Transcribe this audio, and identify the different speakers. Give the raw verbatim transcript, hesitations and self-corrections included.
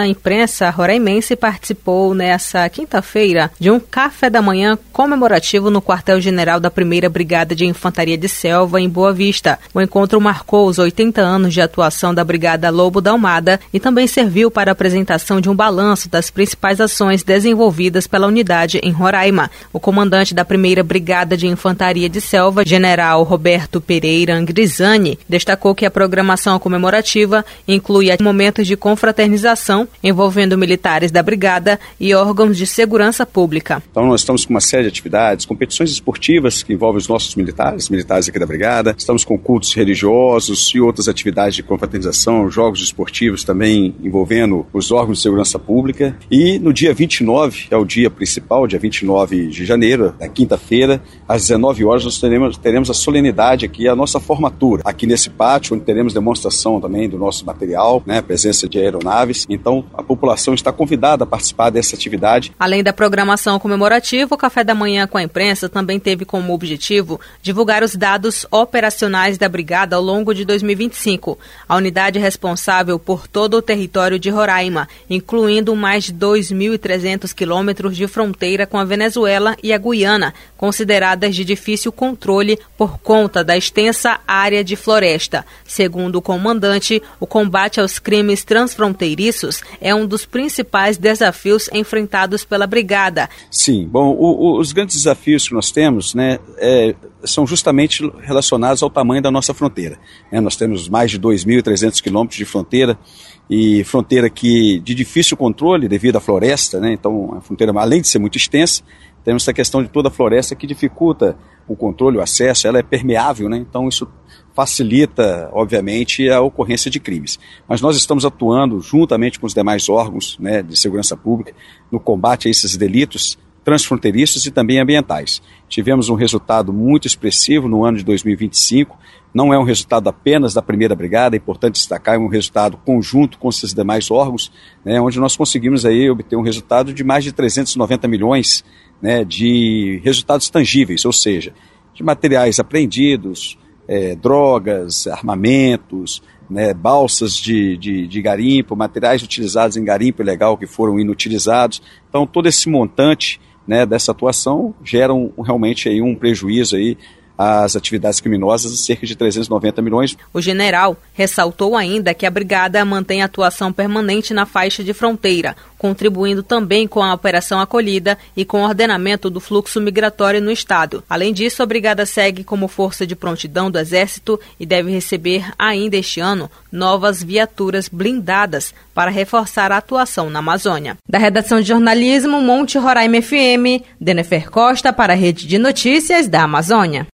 Speaker 1: a imprensa roraimense participou nessa quinta-feira de um café da manhã comemorativo no quartel-general da primeira Brigada de Infantaria de Selva, em Boa Vista. O encontro marcou os oitenta anos de atuação da Brigada Lobo da Almada e também serviu para a apresentação de um balanço das principais ações desenvolvidas pela unidade em Roraima. O comandante da primeira Brigada de Infantaria de Selva, General Roberto Pereira Angrisani, destacou que a programação comemorativa inclui momentos de confraternização envolvendo militares da Brigada e órgãos de segurança pública.
Speaker 2: Então nós estamos com uma série de atividades, competições esportivas que envolvem os nossos militares, militares aqui da Brigada, estamos com cultos religiosos e outras atividades de confraternização, jogos esportivos também envolvendo os órgãos de segurança pública. E no dia vinte e nove, é o dia principal, dia vinte e nove de janeiro, na quinta-feira, às dezenove horas, nós teremos, teremos a solenidade aqui, a nossa formatura, aqui nesse pátio, onde teremos demonstração também do nosso material, né, presença de aeronaves. Então, a população está convidada a participar dessa atividade.
Speaker 1: Além da programação comemorativa, o Café da Manhã com a imprensa também teve como objetivo divulgar os dados operacionais da Brigada ao longo de dois mil e vinte e cinco. A unidade é responsável por todo o território de Roraima, incluindo mais de dois mil e trezentos quilômetros de fronteira com a Venezuela e a Guiana, consideradas de difícil controle por conta da extensa área de floresta. Segundo o comandante, o combate aos crimes transfronteiriços é um dos principais desafios enfrentados pela Brigada.
Speaker 2: Sim, bom, o, o, os grandes desafios que nós temos, né, é, são justamente relacionados ao tamanho da nossa fronteira. É, nós temos mais de dois mil e trezentos quilômetros de fronteira, e fronteira que de difícil controle devido à floresta, né? Então a fronteira, além de ser muito extensa, temos essa questão de toda a floresta que dificulta o controle, o acesso, ela é permeável, né? Então isso facilita, obviamente, a ocorrência de crimes. Mas nós estamos atuando juntamente com os demais órgãos, né, de segurança pública no combate a esses delitos transfronteiriços e também ambientais. Tivemos um resultado muito expressivo no ano de dois mil e vinte e cinco, não é um resultado apenas da primeira Brigada, é importante destacar, é um resultado conjunto com esses demais órgãos, né, onde nós conseguimos aí obter um resultado de mais de trezentos e noventa milhões, né, de resultados tangíveis, ou seja, de materiais apreendidos, é, drogas, armamentos, né, balsas de, de, de garimpo, materiais utilizados em garimpo ilegal que foram inutilizados. Então todo esse montante, né, dessa atuação gera um, realmente aí um prejuízo aí às atividades criminosas de cerca de trezentos e noventa milhões.
Speaker 1: O general ressaltou ainda que a Brigada mantém atuação permanente na faixa de fronteira, contribuindo também com a Operação Acolhida e com o ordenamento do fluxo migratório no estado. Além disso, a Brigada segue como força de prontidão do Exército e deve receber ainda este ano novas viaturas blindadas para reforçar a atuação na Amazônia. Da redação de jornalismo, Monte Roraima F M, Denefer Costa para a Rede de Notícias da Amazônia.